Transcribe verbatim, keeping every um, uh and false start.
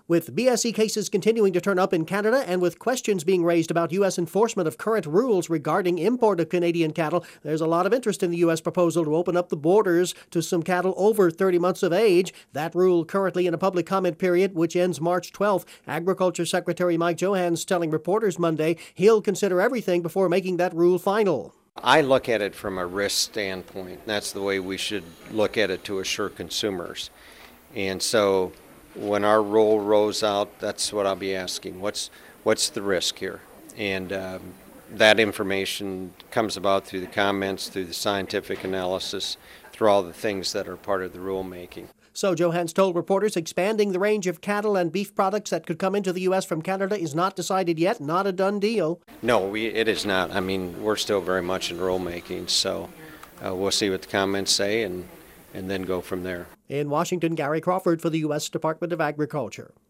With B S E cases continuing to turn up in Canada and with questions being raised about U S enforcement of current rules regarding import of Canadian cattle, there's a lot of interest in the U S proposal to open up the borders to some cattle over thirty months of age. That rule currently in a public comment period, which ends March twelfth. Agriculture Secretary Mike Johanns telling reporters Monday he'll consider everything before making that rule final. I look at it from a risk standpoint. That's the way we should look at it to assure consumers. And so when our rule rolls out, that's what I'll be asking. What's what's the risk here? And um, that information comes about through the comments, through the scientific analysis, through all the things that are part of the rulemaking. So Johanns told reporters expanding the range of cattle and beef products that could come into the U S from Canada is not decided yet, not a done deal. No, we, it is not. I mean, we're still very much in rulemaking, so uh, we'll see what the comments say and, and then go from there. In Washington, Gary Crawford for the U S Department of Agriculture.